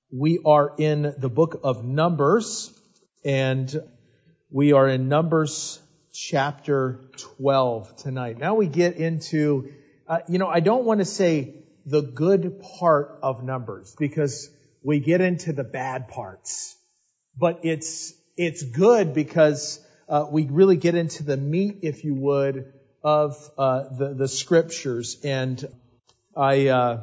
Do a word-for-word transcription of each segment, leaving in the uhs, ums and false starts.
We are in the book of Numbers, and we are in Numbers chapter twelve tonight. Now we get into, uh, you know, I don't want to say the good part of Numbers, because we get into the bad parts. But it's it's good because uh, we really get into the meat, if you would, of uh, the, the scriptures. And I... Uh,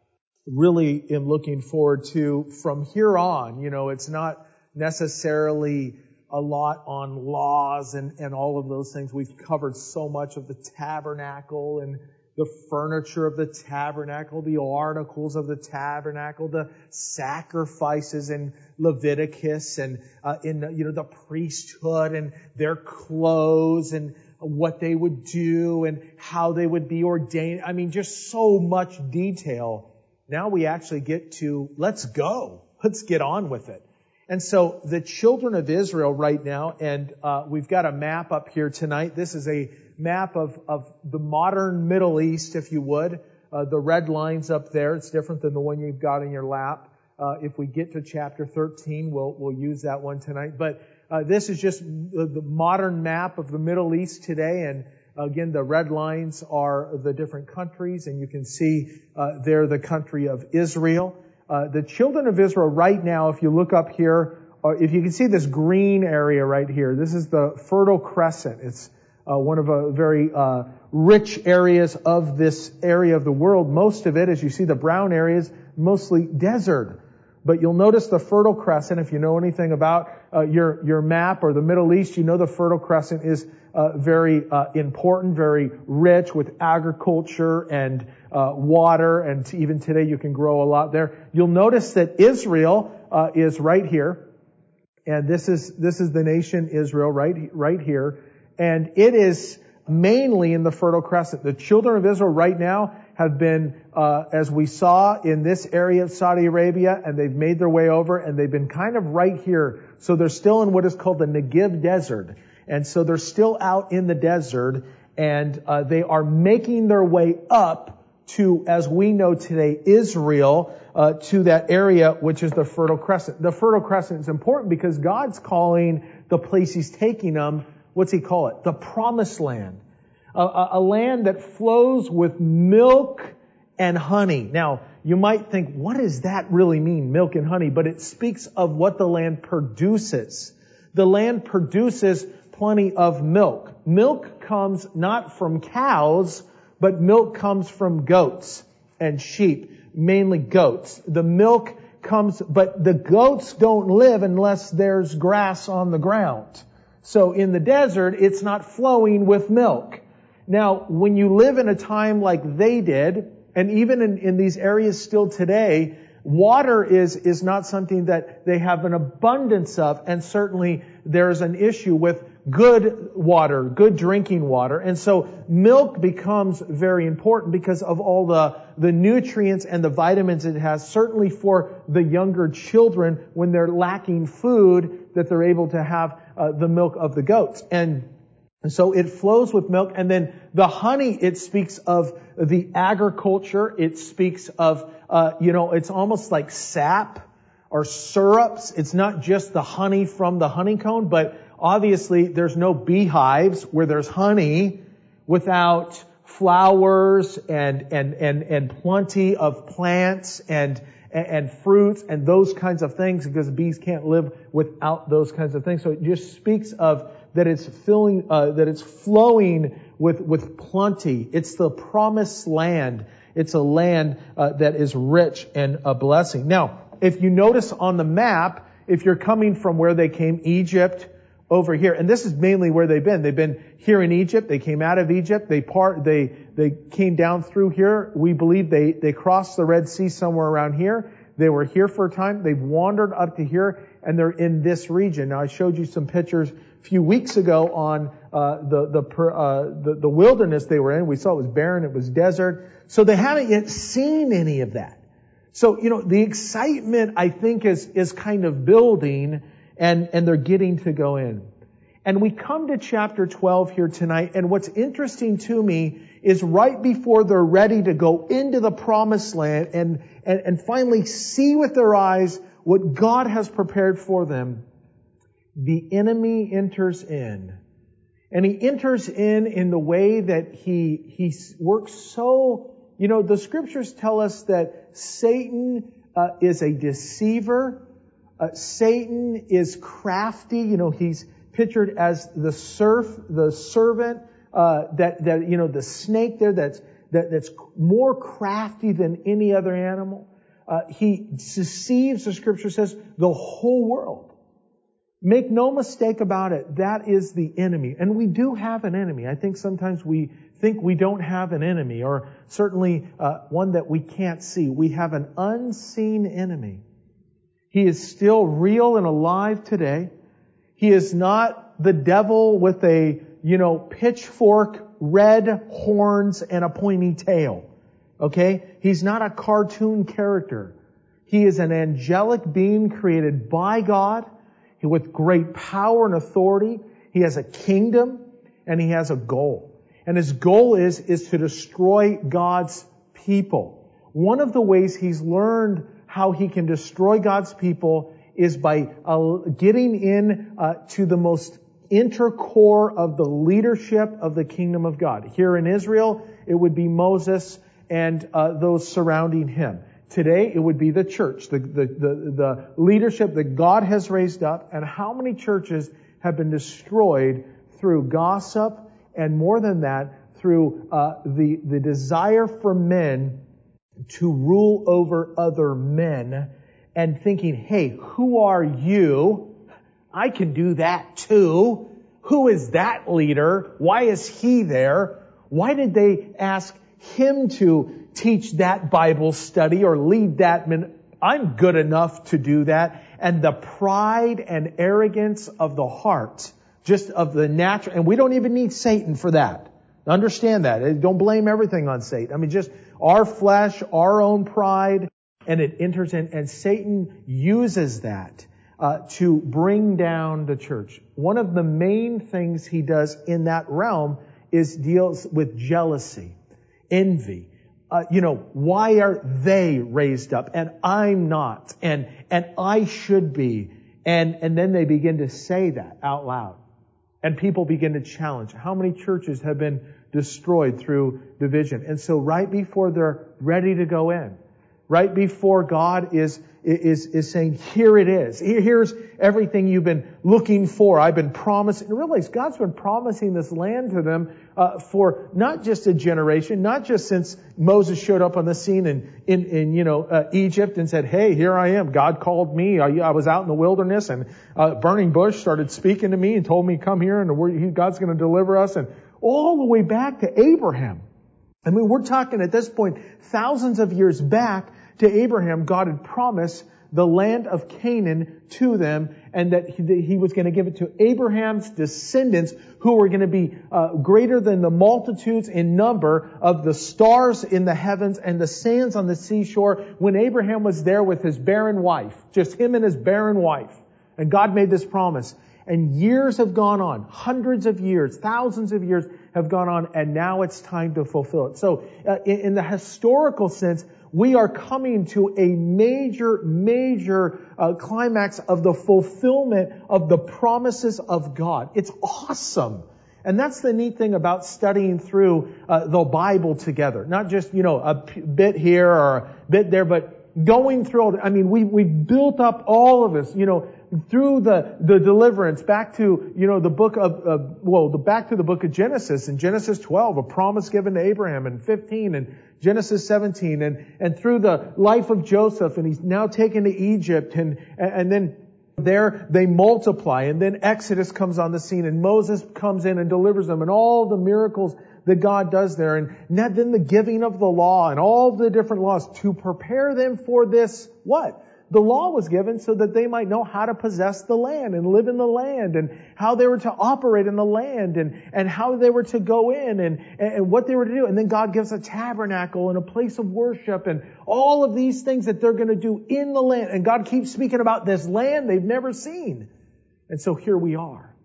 really am looking forward to, from here on, you know, it's not necessarily a lot on laws and, and all of those things. We've covered so much of the tabernacle and the furniture of the tabernacle, the articles of the tabernacle, the sacrifices in Leviticus, and uh, in, you know, the priesthood and their clothes and what they would do and how they would be ordained. I mean, just so much detail. Now we actually get to, let's go. Let's get on with it. And so the children of Israel right now, and uh, we've got a map up here tonight. This is a map of, of the modern Middle East, if you would. Uh, the red lines up there, it's different than the one you've got in your lap. Uh, if we get to chapter thirteen, we'll, we'll use that one tonight. But uh, this is just the, the modern map of the Middle East today, and again, the red lines are the different countries, and you can see uh, there the country of Israel. Uh, the children of Israel right now, if you look up here, or if you can see this green area right here, this is the Fertile Crescent. It's uh, one of a very uh, rich areas of this area of the world. Most of it, as you see the brown areas, mostly desert. But you'll notice the Fertile Crescent. If you know anything about uh, your your map or the Middle East, you know the Fertile Crescent is uh, very uh, important, very rich with agriculture and uh, water, and even today you can grow a lot there. You'll notice that Israel uh, is right here, and this is this is the nation Israel right right here, and it is mainly in the Fertile Crescent. The children of Israel right now have been, uh, as we saw in this area of Saudi Arabia, and they've made their way over, and they've been kind of right here. So they're still in what is called the Negev Desert. And so they're still out in the desert, and uh, they are making their way up to, as we know today, Israel, uh, to that area, which is the Fertile Crescent. The Fertile Crescent is important because God's calling the place He's taking them, what's He call it? The Promised Land. A, a land that flows with milk and honey. Now, you might think, what does that really mean, milk and honey? But it speaks of what the land produces. The land produces plenty of milk. Milk comes not from cows, but milk comes from goats and sheep, mainly goats. The milk comes, but the goats don't live unless there's grass on the ground. So in the desert, it's not flowing with milk. Now, when you live in a time like they did, and even in, in these areas still today, water is, is not something that they have an abundance of, and certainly there's an issue with good water, good drinking water. And so milk becomes very important because of all the, the nutrients and the vitamins it has, certainly for the younger children when they're lacking food, that they're able to have uh, the milk of the goats. And And so it flows with milk. And then the honey, it speaks of the agriculture. It speaks of, uh, you know, it's almost like sap or syrups. It's not just the honey from the honeycomb, but obviously there's no beehives where there's honey without flowers and, and, and, and plenty of plants and, and fruits and those kinds of things, because bees can't live without those kinds of things. So it just speaks of that it's filling, uh, that it's flowing with, with plenty. It's the promised land. It's a land, uh, that is rich and a blessing. Now, if you notice on the map, if you're coming from where they came, Egypt, over here, and this is mainly where they've been. They've been here in Egypt. They came out of Egypt. They part, they, they came down through here. We believe they, they crossed the Red Sea somewhere around here. They were here for a time. They've wandered up to here, and they're in this region. Now, I showed you some pictures a few weeks ago on uh, the the, uh, the the wilderness they were in. We saw it was barren. It was desert. So they haven't yet seen any of that. So, you know, the excitement, I think, is is kind of building, and and they're getting to go in. And we come to chapter twelve here tonight, and what's interesting to me is right before they're ready to go into the promised land and, and, and finally see with their eyes what God has prepared for them, the enemy enters in. And he enters in in the way that he, he works so, you know, the scriptures tell us that Satan uh, is a deceiver. Uh, Satan is crafty. You know, he's pictured as the serf, the servant, uh, that, that, you know, the snake there that's, that, that's more crafty than any other animal. Uh, he deceives, the scripture says, the whole world. Make no mistake about it, that is the enemy. And we do have an enemy. I think sometimes we think we don't have an enemy, or certainly uh, one that we can't see. We have an unseen enemy. He is still real and alive today. He is not the devil with a, you know, pitchfork, red horns, and a pointy tail. Okay? He's not a cartoon character. He is an angelic being created by God with great power and authority. He has a kingdom and he has a goal. And his goal is, is to destroy God's people. One of the ways he's learned how he can destroy God's people is by uh, getting in uh, to the most inner core of the leadership of the kingdom of God. Here in Israel, it would be Moses and uh, those surrounding him. Today, it would be the church, the, the, the, the leadership that God has raised up. And how many churches have been destroyed through gossip, and more than that, through uh, the, the desire for men to rule over other men, and thinking, hey, who are you? I can do that too. Who is that leader? Why is he there? Why did they ask him to teach that Bible study or lead that? Min- I'm good enough to do that. And the pride and arrogance of the heart, just of the natural, and we don't even need Satan for that. Understand that. Don't blame everything on Satan. I mean, just our flesh, our own pride, and it enters in, and Satan uses that uh, to bring down the church. One of the main things he does in that realm is deals with jealousy, envy. Uh, you know, why are they raised up and I'm not, and and I should be, and and then they begin to say that out loud, and people begin to challenge. How many churches have been destroyed through division? And so, right before they're ready to go in, right before God is is is saying, here it is, here's everything you've been looking for, I've been promising. And realize God's been promising this land to them uh, for not just a generation, not just since Moses showed up on the scene in in, in you know uh, Egypt and said, hey, here I am, God called me, I, I was out in the wilderness, and uh, burning bush started speaking to me and told me, come here, and God's going to deliver us, and all the way back to Abraham. I mean, we're talking at this point thousands of years back to Abraham. God had promised the land of Canaan to them, and that he, that he was going to give it to Abraham's descendants, who were going to be uh, greater than the multitudes in number of the stars in the heavens and the sands on the seashore, when Abraham was there with his barren wife, just him and his barren wife. And God made this promise. And years have gone on, hundreds of years, thousands of years have gone on, and now it's time to fulfill it. So uh, in, in the historical sense, we are coming to a major, major uh, climax of the fulfillment of the promises of God. It's awesome. And that's the neat thing about studying through uh, the Bible together. Not just, you know, a p- bit here or a bit there, but going through all the, I mean, we, we built up all of this, you know, through the, the deliverance back to, you know, the book of, of, well, the, back to the book of Genesis. In Genesis twelve, a promise given to Abraham, and fifteen, and Genesis seventeen, and, and through the life of Joseph, and he's now taken to Egypt, and, and then there they multiply, and then Exodus comes on the scene, and Moses comes in and delivers them, and all the miracles that God does there, and then the giving of the law, and all the different laws to prepare them for this, what? The law was given so that they might know how to possess the land and live in the land, and how they were to operate in the land, and, and how they were to go in, and, and what they were to do. And then God gives a tabernacle and a place of worship and all of these things that they're going to do in the land. And God keeps speaking about this land they've never seen. And so here we are.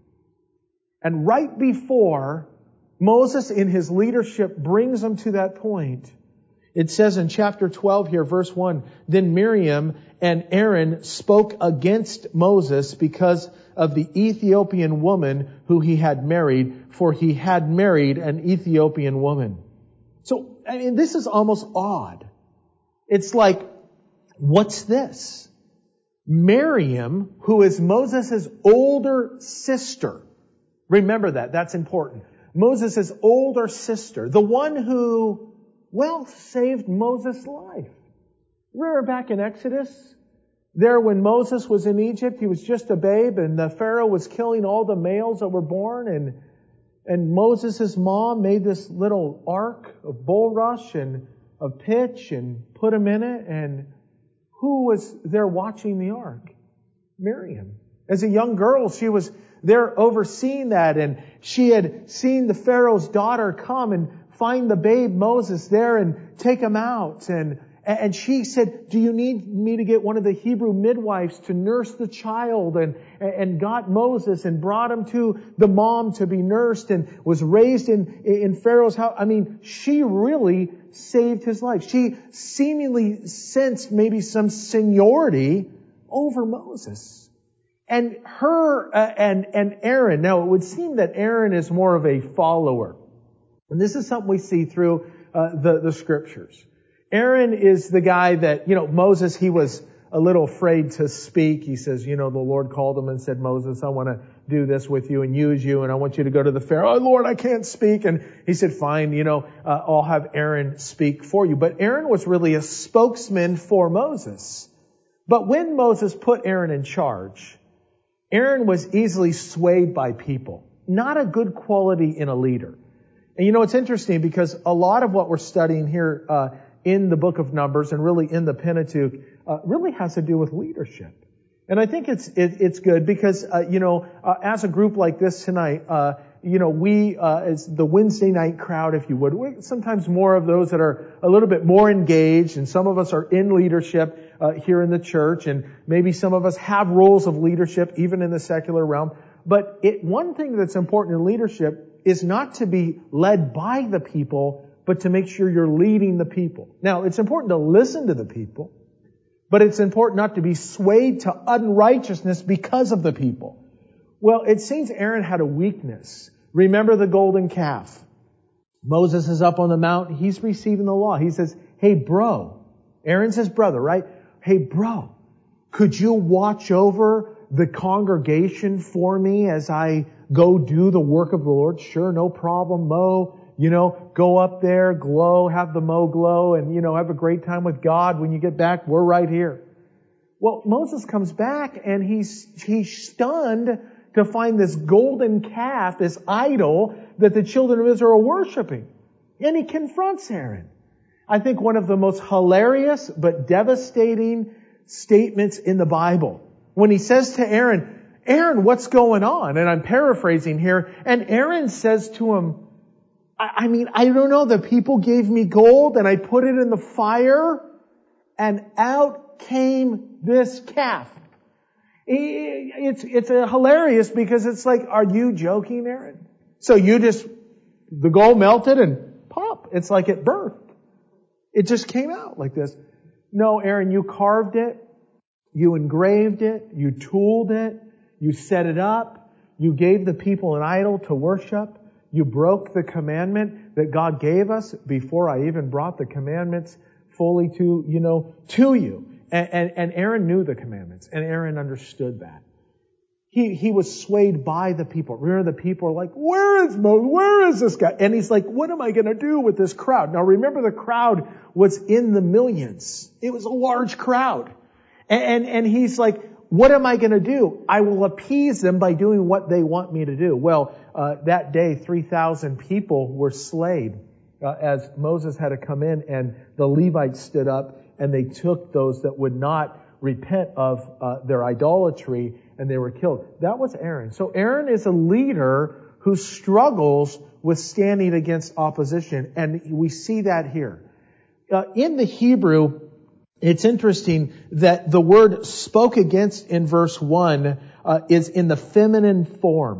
And right before Moses in his leadership brings them to that point, It says in chapter twelve here, verse one, then Miriam and Aaron spoke against Moses because of the Ethiopian woman who he had married, for he had married an Ethiopian woman. So, I mean, this is almost odd. It's like, what's this? Miriam, who is Moses' older sister. Remember that. That's important. Moses' older sister. The one who, well, saved Moses' life. Remember back in Exodus? There when Moses was in Egypt, he was just a babe and the Pharaoh was killing all the males that were born, and and Moses' mom made this little ark of bulrush and of pitch and put him in it. And who was there watching the ark? Miriam. As a young girl, she was there overseeing that, and she had seen the Pharaoh's daughter come and find the babe Moses there and take him out. And And she said, do you need me to get one of the Hebrew midwives to nurse the child? And, and got Moses and brought him to the mom to be nursed and was raised in, in Pharaoh's house. I mean, she really saved his life. She seemingly sensed maybe some seniority over Moses. And her uh, and, and Aaron, now it would seem that Aaron is more of a follower. And this is something we see through uh, the, the scriptures. Aaron is the guy that, you know, Moses, he was a little afraid to speak. He says, you know, the Lord called him and said, Moses, I want to do this with you and use you, and I want you to go to the Pharaoh. Oh, Lord, I can't speak. And he said, fine, you know, uh, I'll have Aaron speak for you. But Aaron was really a spokesman for Moses. But when Moses put Aaron in charge, Aaron was easily swayed by people. Not a good quality in a leader. And you know, it's interesting because a lot of what we're studying here, uh, in the book of Numbers and really in the Pentateuch, uh, really has to do with leadership. And I think it's it, it's good because, uh, you know, uh, as a group like this tonight, uh, you know, we, uh, as the Wednesday night crowd, if you would, we're sometimes more of those that are a little bit more engaged, and some of us are in leadership uh, here in the church, and maybe some of us have roles of leadership even in the secular realm. But it, one thing that's important in leadership is not to be led by the people, but to make sure you're leading the people. Now, it's important to listen to the people, but it's important not to be swayed to unrighteousness because of the people. Well, it seems Aaron had a weakness. Remember the golden calf. Moses is up on the mountain. He's receiving the law. He says, hey, bro. Aaron's his brother, right? Hey, bro, could you watch over the congregation for me as I go do the work of the Lord? Sure, no problem, Mo. You know, go up there, glow, have the Mo glow, and, you know, have a great time with God. When you get back, we're right here. Well, Moses comes back and he's, he's stunned to find this golden calf, this idol that the children of Israel are worshiping. And he confronts Aaron. I think one of the most hilarious but devastating statements in the Bible. When he says to Aaron, Aaron, what's going on? And I'm paraphrasing here. And Aaron says to him, I mean, I don't know, the people gave me gold and I put it in the fire and out came this calf. It's, it's a hilarious because it's like, are you joking, Aaron? So you just, the gold melted and pop. It's like it birthed. It just came out like this. No, Aaron, you carved it. You engraved it. You tooled it. You set it up. You gave the people an idol to worship. You broke the commandment that God gave us before I even brought the commandments fully to, you know, to you. And, and, and Aaron knew the commandments, and Aaron understood that. He, he was swayed by the people. Remember, the people are like, where is Moses? Where is this guy? And he's like, what am I going to do with this crowd? Now remember, the crowd was in the millions. It was a large crowd. And, and, and he's like, what am I going to do? I will appease them by doing what they want me to do. Well, uh, that day, three thousand people were slain uh, as Moses had to come in, and the Levites stood up and they took those that would not repent of uh, their idolatry, and they were killed. That was Aaron. So Aaron is a leader who struggles with standing against opposition, and we see that here. Uh, in the Hebrew, it's interesting that the word spoke against in verse one uh, is in the feminine form.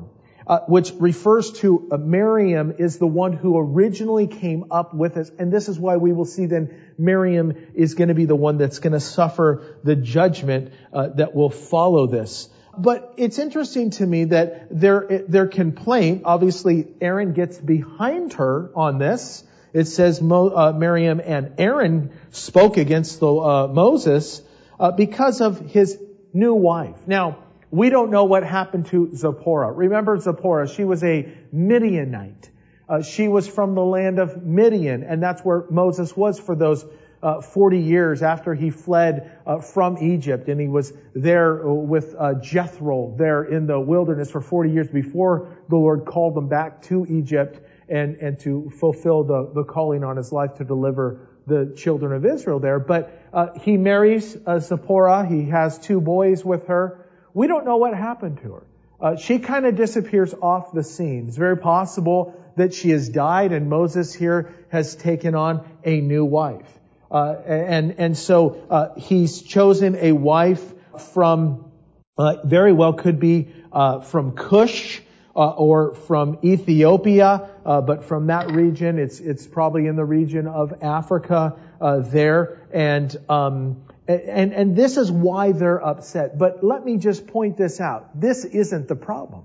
uh, which refers to uh, Miriam is the one who originally came up with this. And this is why we will see then Miriam is going to be the one that's going to suffer the judgment uh, that will follow this. But it's interesting to me that their their complaint, obviously Aaron gets behind her on this. It says Mo, uh, Miriam and Aaron spoke against the, uh, Moses uh, because of his new wife. Now, we don't know what happened to Zipporah. Remember Zipporah, she was a Midianite. Uh, she was from the land of Midian, and that's where Moses was for those Uh, forty years after he fled uh, from Egypt, and he was there with uh, Jethro there in the wilderness for forty years before the Lord called him back to Egypt and, and to fulfill the, the calling on his life to deliver the children of Israel there. But uh, he marries uh, Zipporah. He has two boys with her. We don't know what happened to her. Uh, she kind of disappears off the scene. It's very possible that she has died, and Moses here has taken on a new wife. Uh, and, and so, uh, he's chosen a wife from, uh, very well could be, uh, from Cush, uh, or from Ethiopia, uh, but from that region, it's, it's probably in the region of Africa, uh, there. And, um, and, and this is why they're upset. But let me just point this out. This isn't the problem.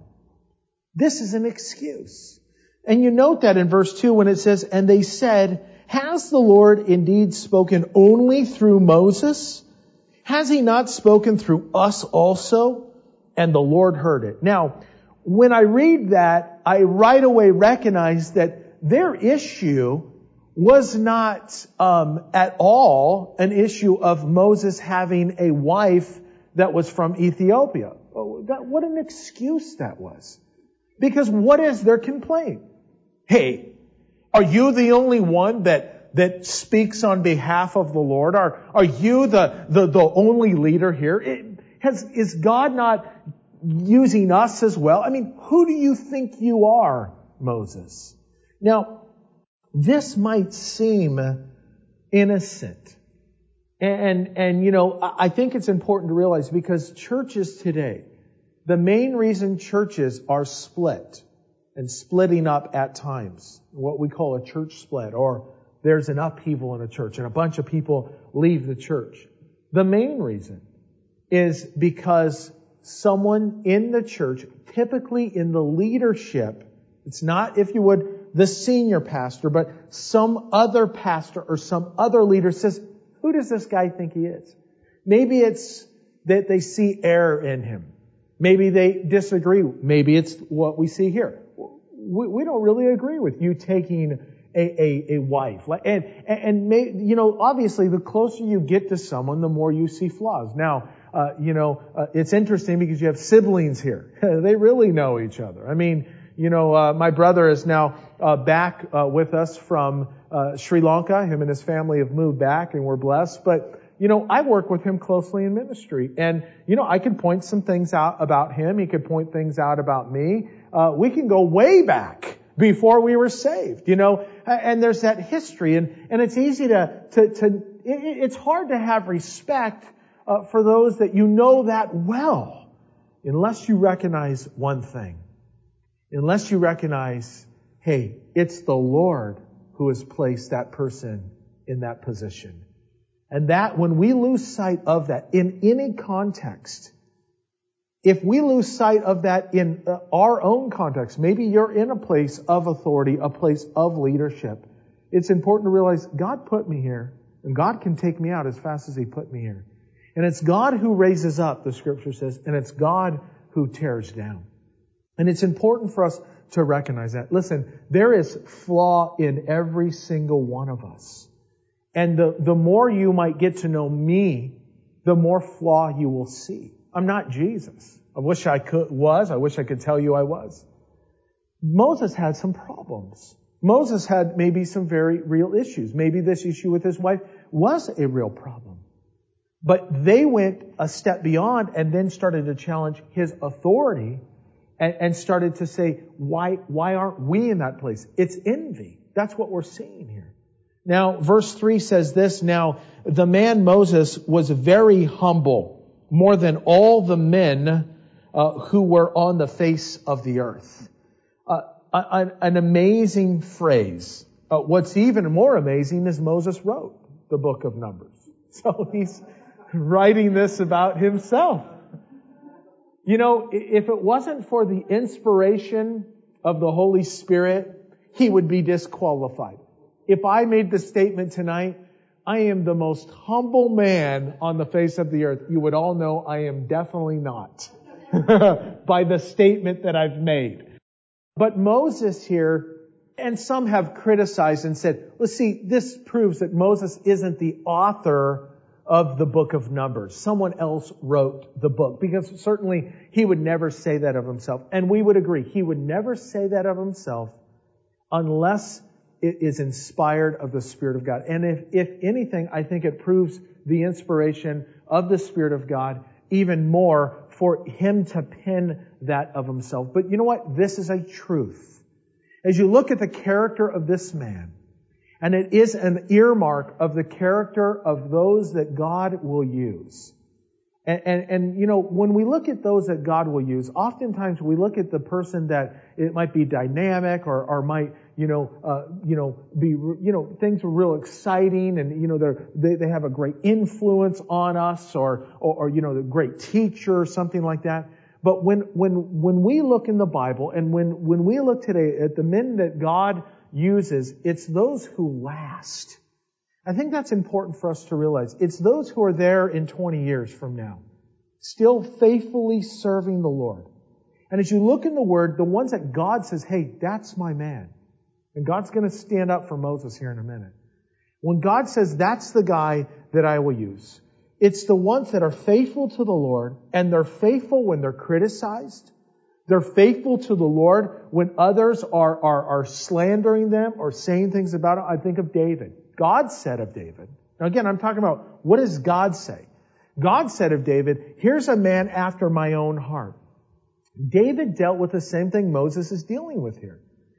This is an excuse. And you note that in verse two when it says, and they said, has the Lord indeed spoken only through Moses? Has he not spoken through us also? And the Lord heard it. Now, when I read that, I right away recognize that their issue was not um, at all an issue of Moses having a wife that was from Ethiopia. Oh, that, what an excuse that was. Because what is their complaint? Hey, are you the only one that, that speaks on behalf of the Lord? Are, are you the, the, the only leader here? It, has, is God not using us as well? I mean, who do you think you are, Moses? Now, this might seem innocent. And, and, you know, I think it's important to realize because churches today, the main reason churches are split and splitting up at times, what we call a church split, or there's an upheaval in a church and a bunch of people leave the church. The main reason is because someone in the church, typically in the leadership, it's not, if you would, the senior pastor, but some other pastor or some other leader says, who does this guy think he is? Maybe it's that they see error in him. Maybe they disagree. Maybe it's what we see here. We, we don't really agree with you taking a, a, a wife. And, and, may, you know, obviously the closer you get to someone, the more you see flaws. Now, uh, you know, uh, it's interesting because you have siblings here. They really know each other. I mean, you know, uh, my brother is now uh, back uh, with us from uh, Sri Lanka. Him and his family have moved back, and we're blessed. But, you know, I work with him closely in ministry. And, you know, I could point some things out about him. He could point things out about me. Uh, we can go way back before we were saved, you know, and there's that history. And, and it's easy to, to, to it, it's hard to have respect uh, for those that you know that well, unless you recognize one thing. Unless you recognize, hey, it's the Lord who has placed that person in that position. And that, when we lose sight of that in any context, if we lose sight of that in our own context, maybe you're in a place of authority, a place of leadership, it's important to realize God put me here, and God can take me out as fast as He put me here. And it's God who raises up, the Scripture says, and it's God who tears down. And it's important for us to recognize that. Listen, there is flaw in every single one of us. And the, the more you might get to know me, the more flaw you will see. I'm not Jesus. I wish I could, was. I wish I could tell you I was. Moses had some problems. Moses had maybe some very real issues. Maybe this issue with his wife was a real problem. But they went a step beyond and then started to challenge his authority and, and started to say, why, why aren't we in that place? It's envy. That's what we're seeing here. Now, verse three says this, now, the man Moses was very humble, more than all the men uh, who were on the face of the earth. Uh, an, an amazing phrase. Uh, what's even more amazing is Moses wrote the book of Numbers. So he's writing this about himself. You know, if it wasn't for the inspiration of the Holy Spirit, he would be disqualified. If I made the statement tonight, I am the most humble man on the face of the earth, you would all know I am definitely not by the statement that I've made. But Moses here, and some have criticized and said, well, see, this proves that Moses isn't the author of the book of Numbers. Someone else wrote the book, because certainly he would never say that of himself. And we would agree, he would never say that of himself unless it is inspired of the Spirit of God. And if, if anything, I think it proves the inspiration of the Spirit of God even more for him to pen that of himself. But you know what? This is a truth. As you look at the character of this man, and it is an earmark of the character of those that God will use. And, and, and, you know, when we look at those that God will use, oftentimes we look at the person that it might be dynamic or, or might, you know, uh, you know, be, you know, things are real exciting and, you know, they're, they, they have a great influence on us or, or, or, you know, a great teacher or something like that. But when, when, when we look in the Bible and when, when we look today at the men that God uses, it's those who last. I think that's important for us to realize. It's those who are there in twenty years from now, still faithfully serving the Lord. And as you look in the Word, the ones that God says, hey, that's my man. And God's going to stand up for Moses here in a minute. When God says, that's the guy that I will use, it's the ones that are faithful to the Lord, and they're faithful when they're criticized. They're faithful to the Lord when others are, are, are slandering them or saying things about it. I think of David. God said of David. Now again, I'm talking about what does God say? God said of David, here's a man after my own heart. David dealt with the same thing Moses is dealing with here.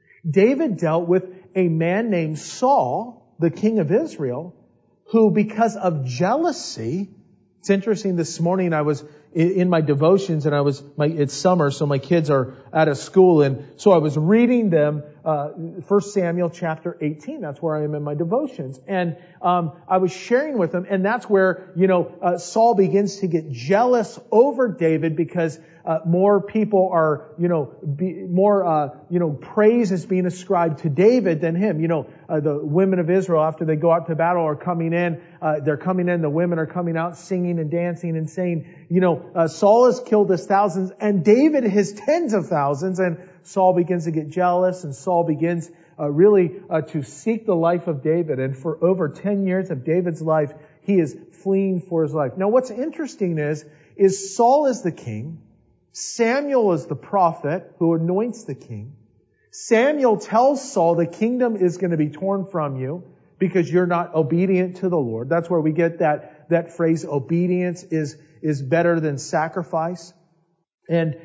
David dealt with a man named Saul, the king of Israel, who because of jealousy, it's interesting, this morning I was in my devotions and I was, my, it's summer, so my kids are out of school, and so I was reading them, uh, First Samuel chapter eighteen. That's where I am in my devotions. And, um, I was sharing with them, and that's where, you know, uh, Saul begins to get jealous over David because, uh, more people are, you know, be, more, uh, you know, praise is being ascribed to David than him. You know, uh, the women of Israel, after they go out to battle, are coming in, uh, they're coming in, the women are coming out singing and dancing and saying, you know, uh, Saul has killed his thousands and David his tens of thousands, and Saul begins to get jealous, and Saul begins uh, really uh, to seek the life of David. And for over ten years of David's life, he is fleeing for his life. Now what's interesting is, is Saul is the king. Samuel is the prophet who anoints the king. Samuel tells Saul the kingdom is going to be torn from you because you're not obedient to the Lord. That's where we get that, that phrase, obedience is, is better than sacrifice. And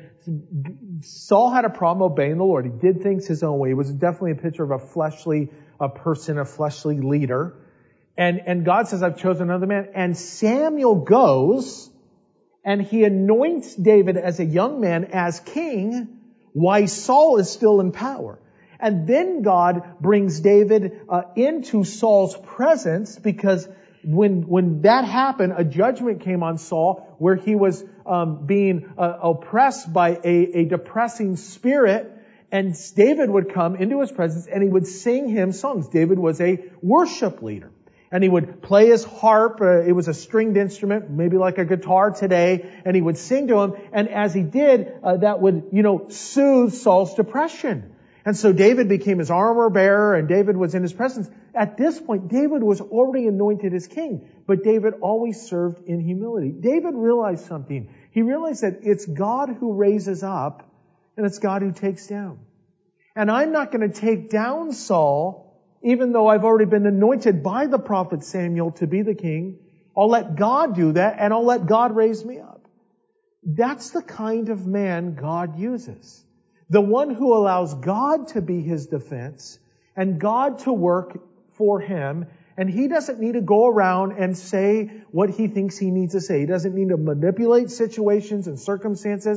Saul had a problem obeying the Lord. He did things his own way. It was definitely a picture of a fleshly a person, a fleshly leader. And, and God says, I've chosen another man. And Samuel goes and he anoints David as a young man as king while Saul is still in power. And then God brings David uh, into Saul's presence, because when when that happened, a judgment came on Saul where he was um, being uh, oppressed by a, a depressing spirit. And David would come into his presence and he would sing him songs. David was a worship leader. And he would play his harp. Uh, it was a stringed instrument, maybe like a guitar today. And he would sing to him. And as he did, uh, that would, you know, soothe Saul's depression. And so David became his armor bearer, and David was in his presence. At this point, David was already anointed as king. But David always served in humility. David realized something. He realized that it's God who raises up, and it's God who takes down. And I'm not going to take down Saul, even though I've already been anointed by the prophet Samuel to be the king. I'll let God do that, and I'll let God raise me up. That's the kind of man God uses. The one who allows God to be his defense and God to work for him. And he doesn't need to go around and say what he thinks he needs to say. He doesn't need to manipulate situations and circumstances.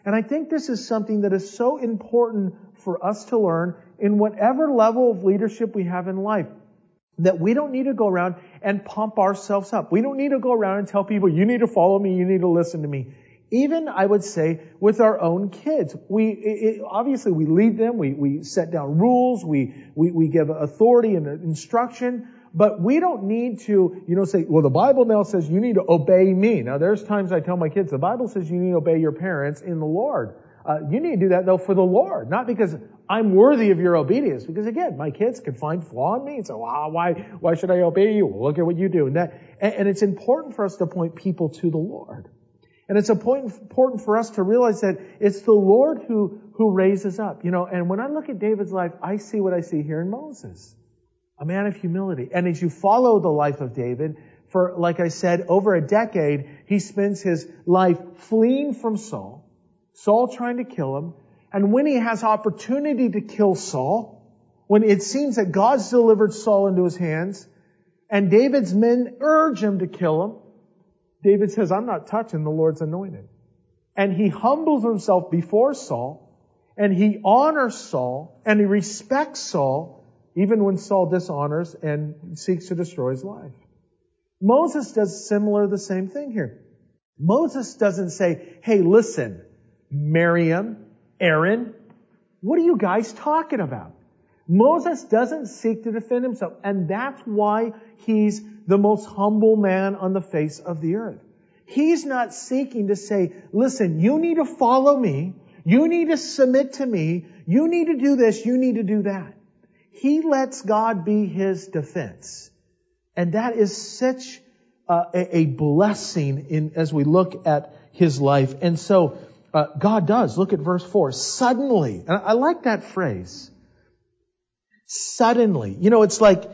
And I think this is something that is so important for us to learn in whatever level of leadership we have in life. That we don't need to go around and pump ourselves up. We don't need to go around and tell people, you need to follow me, you need to listen to me. Even, I would say, with our own kids. We, it, obviously we lead them, we, we set down rules, we, we, we give authority and instruction, but we don't need to, you know, say, well, the Bible now says you need to obey me. Now, there's times I tell my kids, the Bible says you need to obey your parents in the Lord. Uh, you need to do that, though, for the Lord, not because I'm worthy of your obedience. Because, again, my kids could find flaw in me and say, wow, why, why should I obey you? Well, look at what you do. And that, and, and it's important for us to point people to the Lord. And it's important, important for us to realize that it's the Lord who, who raises up. You know, and when I look at David's life, I see what I see here in Moses. A man of humility. And as you follow the life of David, for, like I said, over a decade, he spends his life fleeing from Saul. Saul trying to kill him. And when he has opportunity to kill Saul, when it seems that God's delivered Saul into his hands, and David's men urge him to kill him, David says, I'm not touching the Lord's anointed. And he humbles himself before Saul, and he honors Saul, and he respects Saul, even when Saul dishonors and seeks to destroy his life. Moses does similar, the same thing here. Moses doesn't say, hey, listen, Miriam, Aaron, what are you guys talking about? Moses doesn't seek to defend himself, and that's why he's the most humble man on the face of the earth. He's not seeking to say, listen, you need to follow me, you need to submit to me, you need to do this, you need to do that. He lets God be his defense. And that is such uh, a, a blessing in as we look at his life. And so, Uh, God does. Look at verse four. Suddenly. And I like that phrase. Suddenly. You know, it's like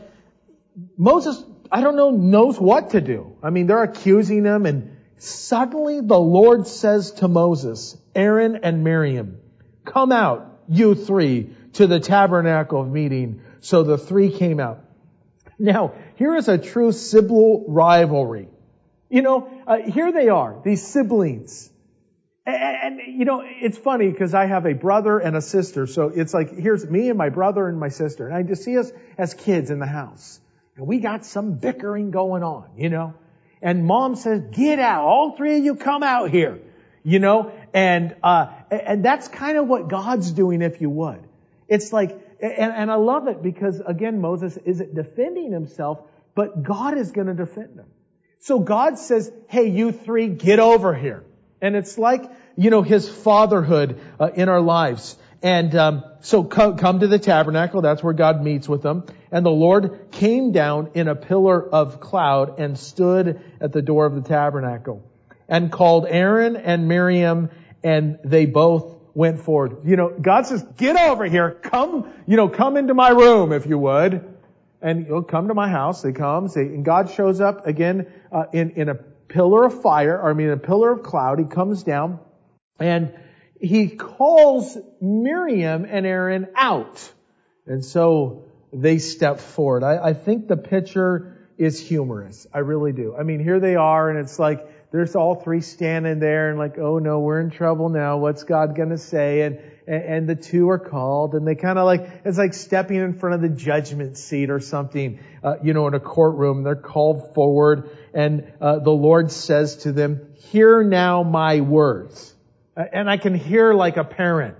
Moses, I don't know, knows what to do. I mean, they're accusing him, and suddenly the Lord says to Moses, Aaron and Miriam, come out, you three, to the tabernacle of meeting. So the three came out. Now, here is a true sibling rivalry. You know, uh, here they are, these siblings. And, and, you know, it's funny because I have a brother and a sister. So it's like, here's me and my brother and my sister. And I just see us as kids in the house. And we got some bickering going on, you know. And mom says, get out. All three of you come out here, you know. And, uh, and that's kind of what God's doing, if you would. It's like, and, and I love it because, again, Moses isn't defending himself, but God is going to defend him. So God says, hey, you three, get over here. And it's like, you know, his fatherhood uh, in our lives. And um, so come, come to the tabernacle. That's where God meets with them. And the Lord came down in a pillar of cloud and stood at the door of the tabernacle and called Aaron and Miriam, and they both went forward. You know, God says, get over here. Come, you know, come into my room, if you would. And you'll come to my house. They come. They, and God shows up again uh, in, in a pillar of fire, or I mean a pillar of cloud. He comes down and he calls Miriam and Aaron out. And so they step forward. I, I think the picture is humorous. I really do. I mean, here they are, and it's like there's all three standing there and like, oh no, we're in trouble now. What's God going to say? And, and, and the two are called, and they kind of like, it's like stepping in front of the judgment seat or something, uh, you know, in a courtroom. They're called forward, and uh, the Lord says to them, hear now my words. Uh, and I can hear like a parent.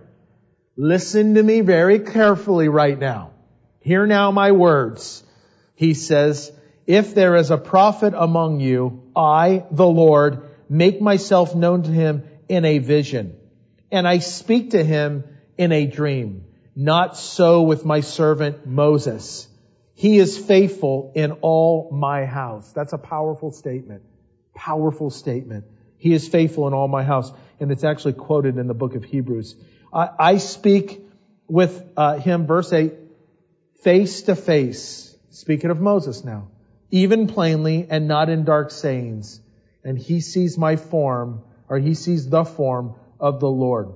Listen to me very carefully right now. Hear now my words. He says, if there is a prophet among you, I, the Lord, make myself known to him in a vision, and I speak to him in a dream. Not so with my servant Moses. He is faithful in all my house. That's a powerful statement. Powerful statement. He is faithful in all my house. And it's actually quoted in the book of Hebrews. I, I speak with uh, him, verse eight, face to face. Speaking of Moses now. Even plainly and not in dark sayings. And he sees my form, or he sees the form of the Lord.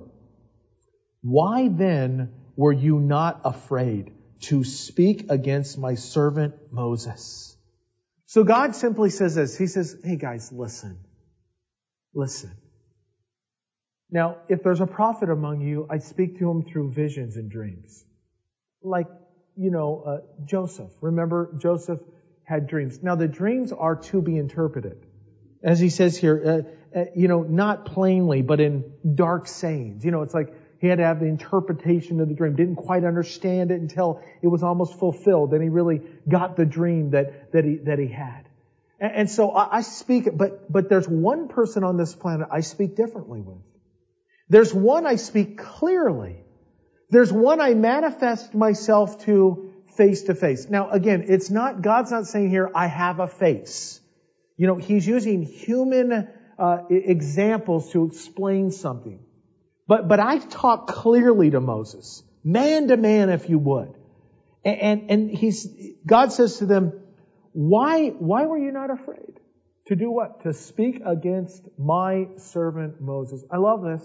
Why then were you not afraid to speak against my servant Moses? So God simply says this. He says, hey guys, listen. Listen. Now, if there's a prophet among you, I speak to him through visions and dreams. Like, you know, uh, Joseph. Remember, Joseph had dreams. Now, the dreams are to be interpreted. As he says here, uh, uh, you know, not plainly, but in dark sayings. You know, it's like he had to have the interpretation of the dream. Didn't quite understand it until it was almost fulfilled. Then he really got the dream that, that he, that he had. And, and so I, I speak, but, but there's one person on this planet I speak differently with. There's one I speak clearly. There's one I manifest myself to face to face. Now, again, it's not, God's not saying here, I have a face. You know, He's using human uh, examples to explain something. But, but I talk clearly to Moses, man to man, if you would. And, and, and he's, God says to them, why, why were you not afraid? To do what? To speak against my servant Moses. I love this.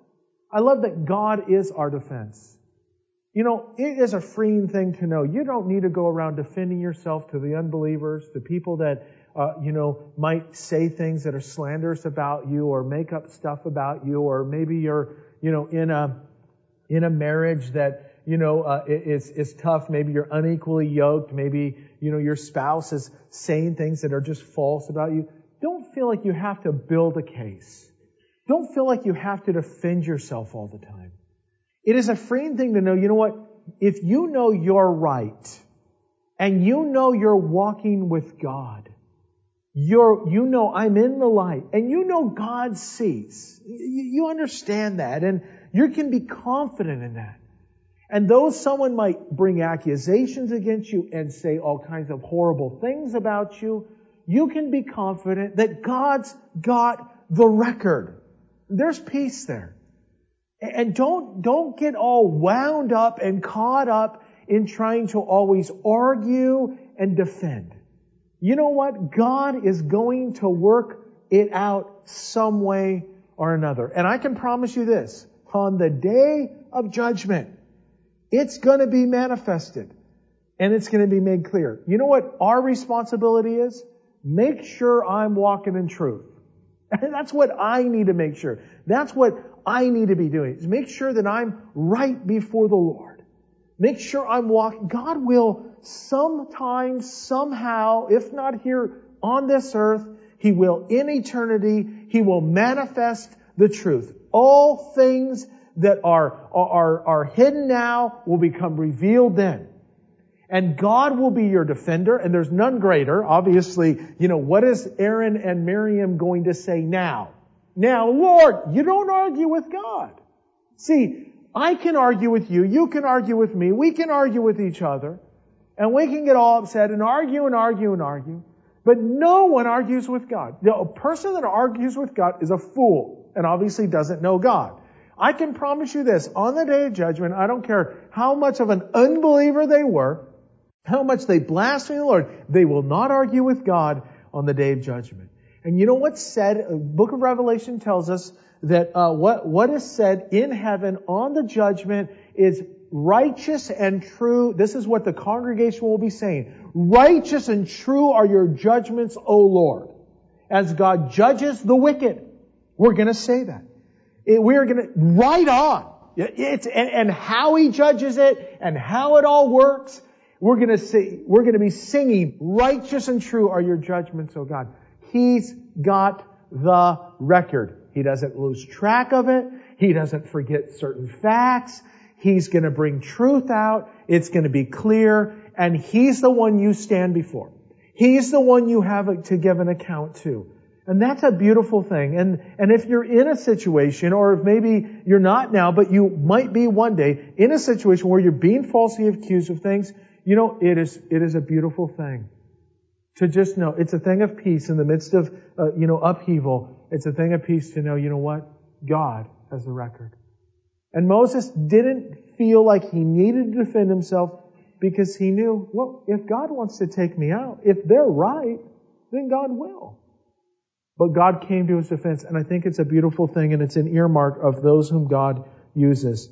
I love that God is our defense. You know, it is a freeing thing to know. You don't need to go around defending yourself to the unbelievers, to people that, uh, you know, might say things that are slanderous about you or make up stuff about you, or maybe you're, you know, in a, in a marriage that, you know, uh, is, is tough. Maybe you're unequally yoked. Maybe, you know, your spouse is saying things that are just false about you. Don't feel like you have to build a case. Don't feel like you have to defend yourself all the time. It is a freeing thing to know, you know what? If you know you're right, and you know you're walking with God, you're, you know I'm in the light, and you know God sees. You, you understand that, and you can be confident in that. And though someone might bring accusations against you and say all kinds of horrible things about you, you can be confident that God's got the record. There's peace there. And don't, don't get all wound up and caught up in trying to always argue and defend. You know what? God is going to work it out some way or another. And I can promise you this, on the day of judgment, it's going to be manifested and it's going to be made clear. You know what our responsibility is? Make sure I'm walking in truth. That's what I need to make sure. That's what I need to be doing. Is make sure that I'm right before the Lord. Make sure I'm walking. God will sometime, somehow, if not here on this earth, He will in eternity, He will manifest the truth. All things that are, are, are hidden now will become revealed then. And God will be your defender, and there's none greater. Obviously, you know, what is Aaron and Miriam going to say now? Now, Lord, you don't argue with God. See, I can argue with you, you can argue with me, we can argue with each other, and we can get all upset and argue and argue and argue, but no one argues with God. You know, a person that argues with God is a fool, and obviously doesn't know God. I can promise you this, on the day of judgment, I don't care how much of an unbeliever they were, how much they blaspheme the Lord, they will not argue with God on the day of judgment. And you know what's said? The book of Revelation tells us that uh, what what is said in heaven on the judgment is righteous and true. This is what the congregation will be saying. Righteous and true are your judgments, O Lord. As God judges the wicked. We're going to say that. It, we are going to, right on. It's, and, and how He judges it and how it all works. We're going to say, we're going to be singing, righteous and true are your judgments, O God. He's got the record. He doesn't lose track of it. He doesn't forget certain facts. He's going to bring truth out. It's going to be clear. And He's the one you stand before. He's the one you have to give an account to. And that's a beautiful thing. And, and if you're in a situation, or if maybe you're not now, but you might be one day, in a situation where you're being falsely accused of things, you know, it is, it is a beautiful thing. To just know, it's a thing of peace in the midst of, uh, you know, upheaval. It's a thing of peace to know, you know what? God has the record. And Moses didn't feel like he needed to defend himself because he knew, well, if God wants to take me out, if they're right, then God will. But God came to his defense, and I think it's a beautiful thing, and it's an earmark of those whom God uses.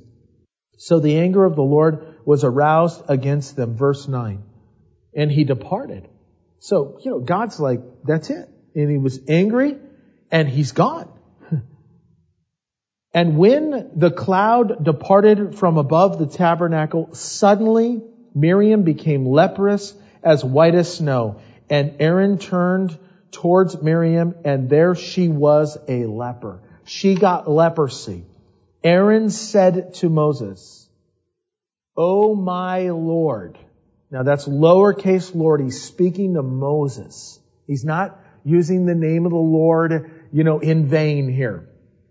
So the anger of the Lord was aroused against them, verse nine, and He departed. So, you know, God's like, that's it. And He was angry, and He's gone. And when the cloud departed from above the tabernacle, suddenly Miriam became leprous as white as snow. And Aaron turned towards Miriam, and there she was a leper. She got leprosy. Aaron said to Moses, "Oh my Lord." Now that's lowercase Lord. He's speaking to Moses. He's not using the name of the Lord, you know, in vain here.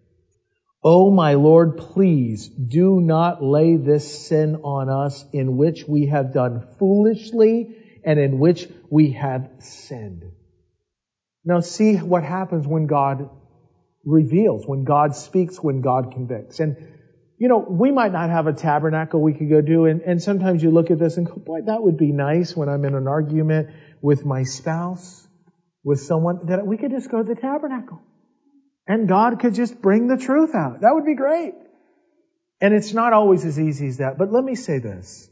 "Oh my Lord, please do not lay this sin on us in which we have done foolishly and in which we have sinned." Now see what happens when God reveals, when God speaks, when God convicts. And, you know, we might not have a tabernacle we could go do, and, and sometimes you look at this and go, boy, that would be nice when I'm in an argument with my spouse, with someone, that we could just go to the tabernacle. And God could just bring the truth out. That would be great. And it's not always as easy as that. But let me say this.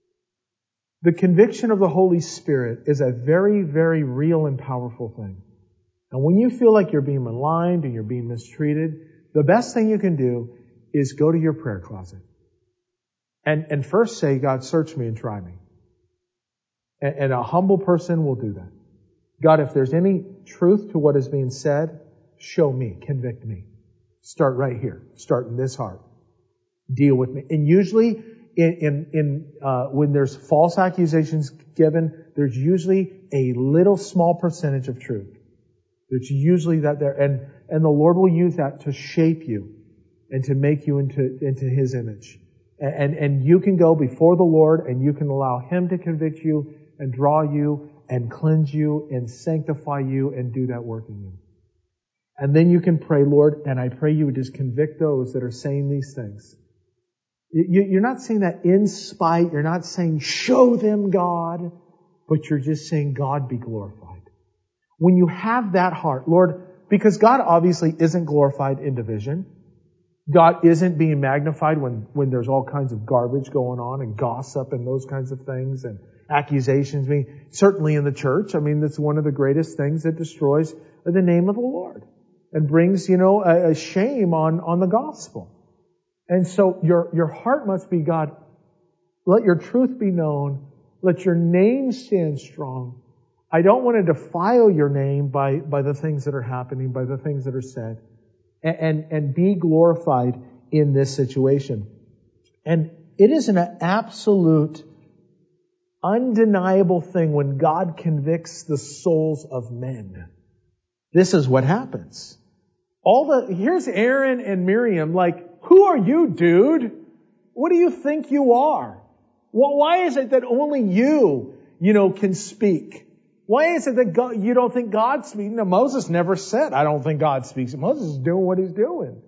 The conviction of the Holy Spirit is a very, very real and powerful thing. And when you feel like you're being maligned and you're being mistreated, the best thing you can do is go to your prayer closet. And, and first say, "God, search me and try me." And, and a humble person will do that. God, if there's any truth to what is being said, show me, convict me. Start right here. Start in this heart. Deal with me. And usually, in, in, in uh, when there's false accusations given, there's usually a little small percentage of truth. There's usually that there, and, and the Lord will use that to shape you and to make you into, into His image. And, and, and you can go before the Lord and you can allow Him to convict you and draw you and cleanse you and sanctify you and do that work in you. And then you can pray, "Lord," and I pray you would just convict those that are saying these things. You, you're not saying that in spite. You're not saying, "Show them, God," but you're just saying, "God be glorified." When you have that heart, Lord, because God obviously isn't glorified in division. God isn't being magnified when, when there's all kinds of garbage going on and gossip and those kinds of things and accusations. I mean, certainly in the church, I mean, that's one of the greatest things that destroys the name of the Lord and brings, you know, a, a shame on, on the gospel. And so your, your heart must be, "God, let your truth be known. Let your name stand strong. I don't want to defile your name by, by the things that are happening, by the things that are said, and, and, and be glorified in this situation." And it is an absolute, undeniable thing when God convicts the souls of men. This is what happens. All the, here's Aaron and Miriam, like, who are you, dude? What do you think you are? Well, why is it that only you, you know, can speak? Why is it that God, you don't think God speaks? No, Moses never said, "I don't think God speaks." Moses is doing what he's doing.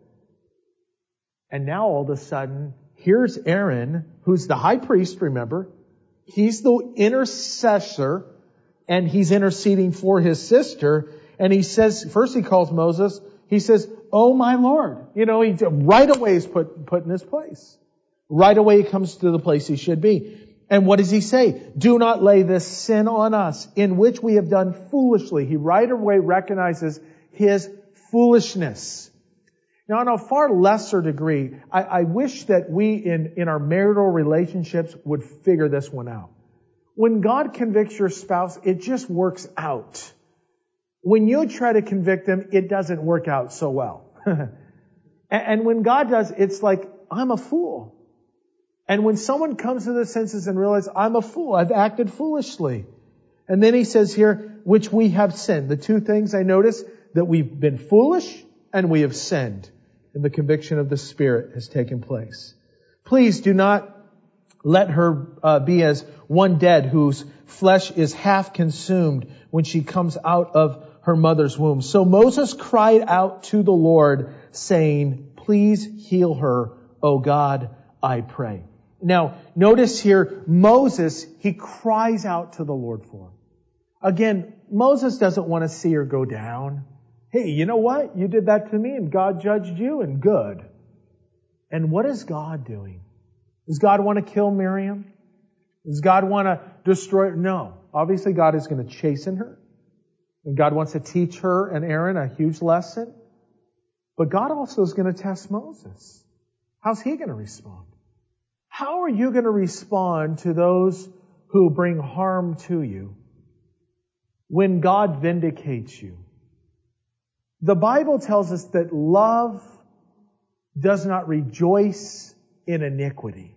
And now all of a sudden, here's Aaron, who's the high priest, remember. He's the intercessor, and he's interceding for his sister. And he says, first he calls Moses, he says, "Oh my Lord." You know, he right away is put, put in his place. Right away he comes to the place he should be. And what does he say? "Do not lay this sin on us, in which we have done foolishly." He right away recognizes his foolishness. Now, on a far lesser degree, I, I wish that we in, in our marital relationships would figure this one out. When God convicts your spouse, it just works out. When you try to convict them, it doesn't work out so well. and, and when God does, it's like, "I'm a fool." And when someone comes to their senses and realizes, "I'm a fool, I've acted foolishly." And then he says here, "which we have sinned." The two things I notice, that we've been foolish and we have sinned. And the conviction of the Spirit has taken place. "Please do not let her uh, be as one dead whose flesh is half consumed when she comes out of her mother's womb." So Moses cried out to the Lord, saying, "Please heal her, O God, I pray." Now, notice here, Moses, he cries out to the Lord for her. Again, Moses doesn't want to see her go down. Hey, you know what? You did that to me and God judged you, and good. And what is God doing? Does God want to kill Miriam? Does God want to destroy her? No. Obviously, God is going to chasten her. And God wants to teach her and Aaron a huge lesson. But God also is going to test Moses. How's he going to respond? How are you going to respond to those who bring harm to you when God vindicates you? The Bible tells us that love does not rejoice in iniquity.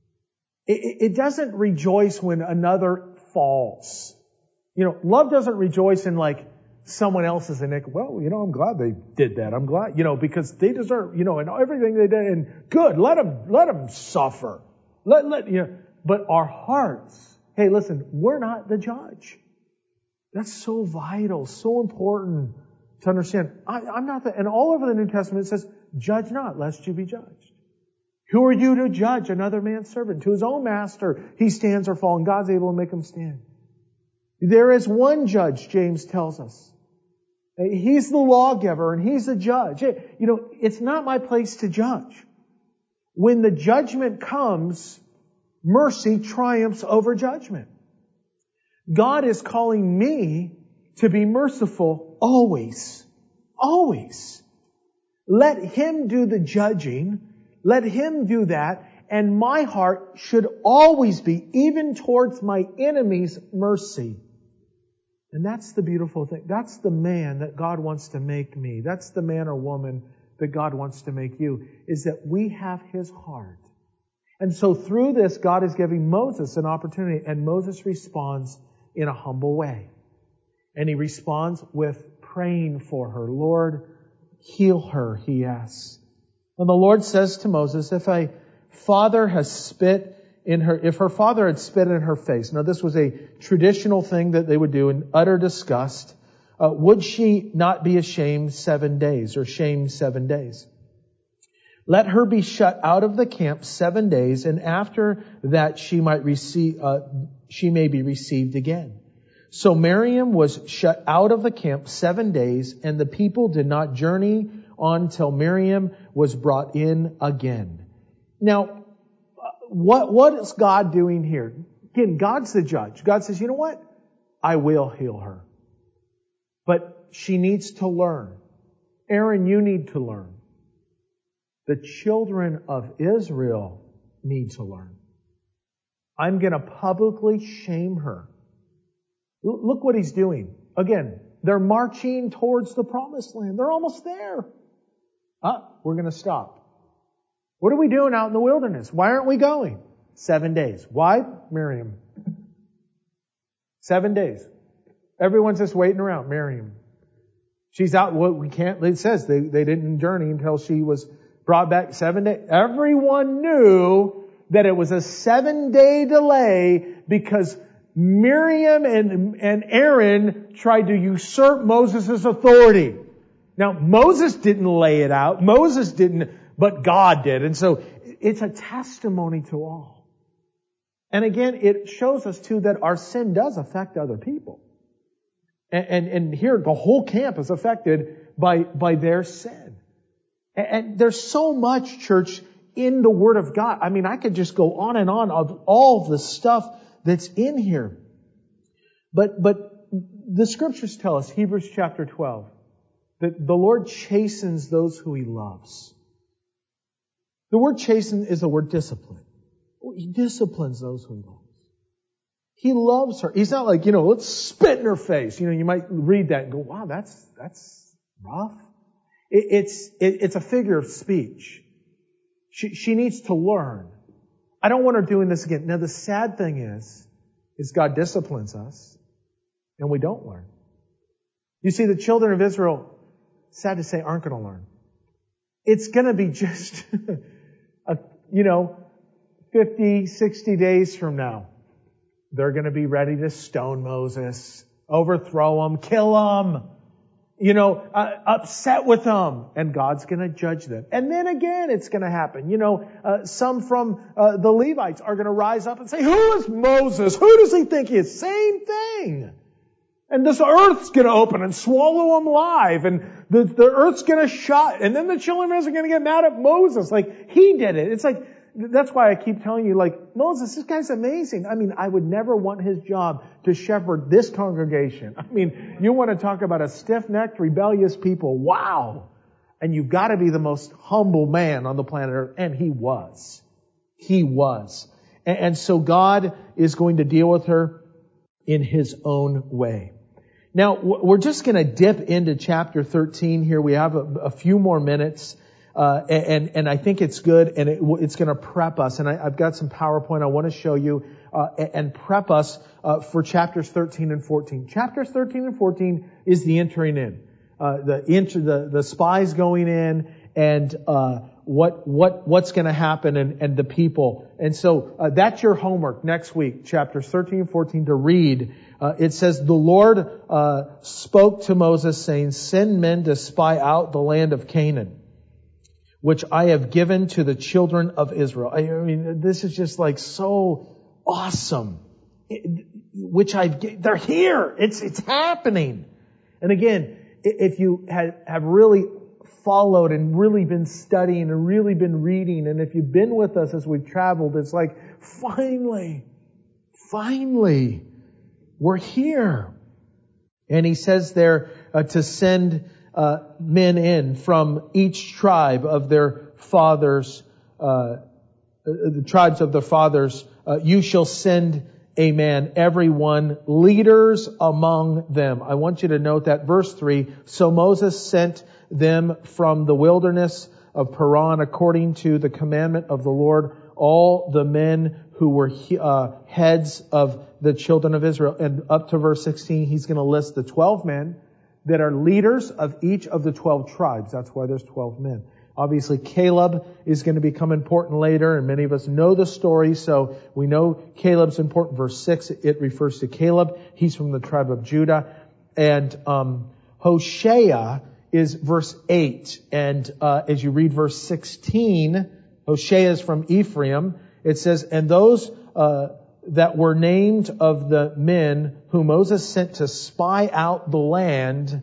It, it doesn't rejoice when another falls. You know, love doesn't rejoice in like someone else's iniquity. Well, you know, I'm glad they did that. I'm glad, you know, because they deserve, you know, and everything they did, and good, let them, let them suffer. Let, let, you know, but our hearts, hey, listen, we're not the judge. That's so vital, so important to understand. I, I'm not the, and all over the New Testament it says, judge not, lest you be judged. Who are you to judge another man's servant? To his own master, he stands or falls, and God's able to make him stand. There is one judge, James tells us. He's the lawgiver and he's the judge. You know, it's not my place to judge. When the judgment comes, mercy triumphs over judgment. God is calling me to be merciful always. Always. Let Him do the judging. Let Him do that. And my heart should always be, even towards my enemies, mercy. And that's the beautiful thing. That's the man that God wants to make me. That's the man or woman that God wants to make you, is that we have His heart. And so through this, God is giving Moses an opportunity, and Moses responds in a humble way. And he responds with praying for her. Lord, heal her, he asks. And the Lord says to Moses, if a father has spit in her, if her father had spit in her face, now this was a traditional thing that they would do in utter disgust, uh, would she not be ashamed seven days or shamed seven days? Let her be shut out of the camp seven days, and after that she might receive, uh, she may be received again. So Miriam was shut out of the camp seven days, and the people did not journey on till Miriam was brought in again. Now, what, what is God doing here? Again, God's the judge. God says, you know what? I will heal her. But she needs to learn. Aaron, you need to learn. The children of Israel need to learn. I'm going to publicly shame her. Look what he's doing. Again, they're marching towards the promised land. They're almost there. Ah, we're going to stop. What are we doing out in the wilderness? Why aren't we going? Seven days. Why? Miriam. Seven days. Everyone's just waiting around. Miriam. She's out. Well, we can't, it says they, they didn't journey until she was brought back seven days. Everyone knew that it was a seven day delay because Miriam and, and Aaron tried to usurp Moses' authority. Now, Moses didn't lay it out. Moses didn't, but God did. And so it's a testimony to all. And again, it shows us too that our sin does affect other people. And, and, and here the whole camp is affected by, by their sin. And, and there's so much, church, in the Word of God. I mean, I could just go on and on of all the stuff that's in here. But, but the Scriptures tell us, Hebrews chapter twelve, that the Lord chastens those who He loves. The word chasten is the word discipline. He disciplines those who He loves. He loves her. He's not like, you know, let's spit in her face. You know, you might read that and go, wow, that's, that's rough. It, it's, it, it's a figure of speech. She, she needs to learn. I don't want her doing this again. Now, the sad thing is, is God disciplines us and we don't learn. You see, the children of Israel, sad to say, aren't going to learn. It's going to be just, a, you know, fifty, sixty days from now. They're going to be ready to stone Moses, overthrow him, kill him, you know, uh, upset with them. And God's going to judge them. And then again, it's going to happen. You know, uh, some from uh, the Levites are going to rise up and say, who is Moses? Who does he think he is? Same thing. And this earth's going to open and swallow them alive. And the, the earth's going to shut. And then the children of Israel are going to get mad at Moses. Like, he did it. It's like, that's why I keep telling you, like, Moses, this guy's amazing. I mean, I would never want his job to shepherd this congregation. I mean, you want to talk about a stiff-necked, rebellious people. Wow. And you've got to be the most humble man on the planet Earth. And he was. He was. And, and so God is going to deal with her in His own way. Now, we're just going to dip into chapter thirteen here. We have a, a few more minutes. Uh, and, and I think it's good, and it, it's going to prep us. And I, I've got some PowerPoint I want to show you, uh, and prep us, uh, for chapters thirteen and fourteen. Chapters thirteen and fourteen is the entering in. Uh, the, int- the, the spies going in, and, uh, what, what, what's going to happen, and, and the people. And so, uh, that's your homework next week, chapters thirteen and fourteen to read. Uh, it says, the Lord, uh, spoke to Moses saying, send men to spy out the land of Canaan, which I have given to the children of Israel. I mean, this is just like so awesome. It, which I've, they're here. It's, it's happening. And again, if you have, have really followed and really been studying and really been reading, and if you've been with us as we've traveled, it's like, finally, finally, we're here. And he says there uh, to send Uh, men in from each tribe of their fathers, uh, the tribes of their fathers. Uh, you shall send a man, every one, leaders among them. I want you to note that verse three. So Moses sent them from the wilderness of Paran according to the commandment of the Lord, all the men who were uh, heads of the children of Israel. And up to verse sixteen, he's going to list the twelve men that are leaders of each of the twelve tribes. That's why there's twelve men. Obviously, Caleb is going to become important later, and many of us know the story, so we know Caleb's important. Verse six, it refers to Caleb. He's from the tribe of Judah. And um, Hoshea is verse eight. And uh, as you read verse sixteen, Hoshea is from Ephraim. It says, and those uh, that were named of the men whom Moses sent to spy out the land,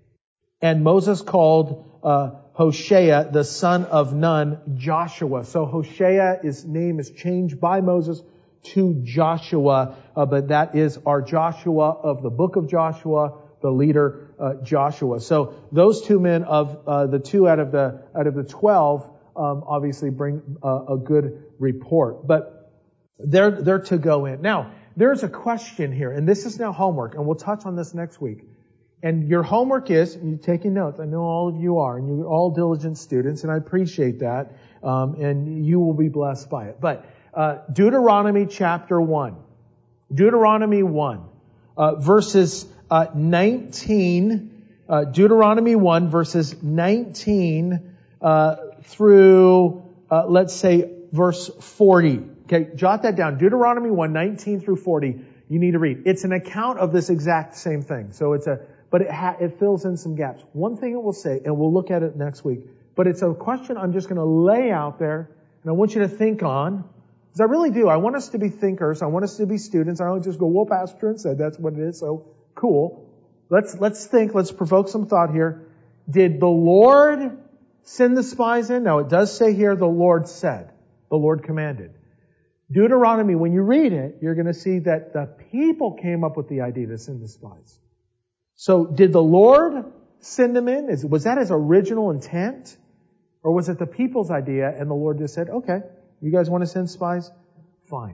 and Moses called uh, Hoshea, the son of Nun, Joshua. So Hoshea, his name is changed by Moses to Joshua, uh, but that is our Joshua of the book of Joshua, the leader uh, Joshua. So those two men of uh, the two out of the out of the twelve um, obviously bring uh, a good report, but they're they're to go in. Now, there's a question here, and this is now homework, and we'll touch on this next week. And your homework is, and you're taking notes, I know all of you are, and you're all diligent students, and I appreciate that, um, and you will be blessed by it. But uh, Deuteronomy chapter one. Deuteronomy one, uh, verses uh, nineteen, uh, Deuteronomy one, verses nineteen uh, through, uh, let's say, verse forty. Okay, jot that down. Deuteronomy one, nineteen through forty, you need to read. It's an account of this exact same thing. So it's a, but it, ha, it fills in some gaps. One thing it will say, and we'll look at it next week, but it's a question I'm just going to lay out there, and I want you to think on, because I really do. I want us to be thinkers. I want us to be students. I don't just go, well, Pastor and said that's what it is, so cool. Let's, let's think, let's provoke some thought here. Did the Lord send the spies in? Now, it does say here, the Lord said, the Lord commanded. Deuteronomy, when you read it, you're going to see that the people came up with the idea to send the spies. So did the Lord send them in? Is, was that his original intent? Or was it the people's idea and the Lord just said, okay, you guys want to send spies? Fine.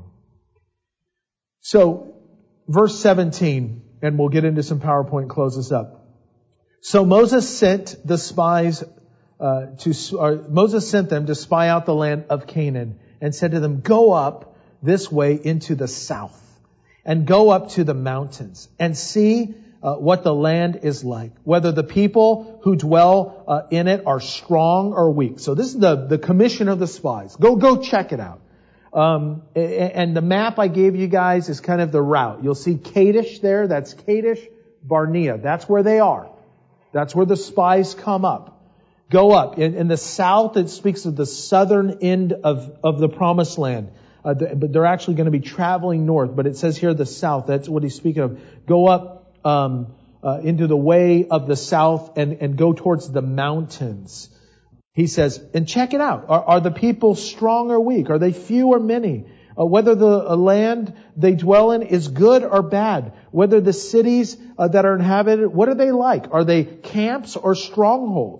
So, verse seventeen, and we'll get into some PowerPoint and close this up. So Moses sent the spies uh, to, or Moses sent them to spy out the land of Canaan, and said to them, go up this way into the south, and go up to the mountains, and see uh, what the land is like, whether the people who dwell uh, in it are strong or weak. So this is the, the commission of the spies. Go, go check it out. Um, and the map I gave you guys is kind of the route. You'll see Kadesh there. That's Kadesh Barnea. That's where they are. That's where the spies come up. Go up. In, in the south, it speaks of the southern end of, of the promised land. Uh, the, but they're actually going to be traveling north. But it says here the south. That's what he's speaking of. Go up um, uh, into the way of the south and, and go towards the mountains. He says, and check it out. Are, are the people strong or weak? Are they few or many? Uh, whether the uh, land they dwell in is good or bad? Whether the cities uh, that are inhabited, what are they like? Are they camps or strongholds?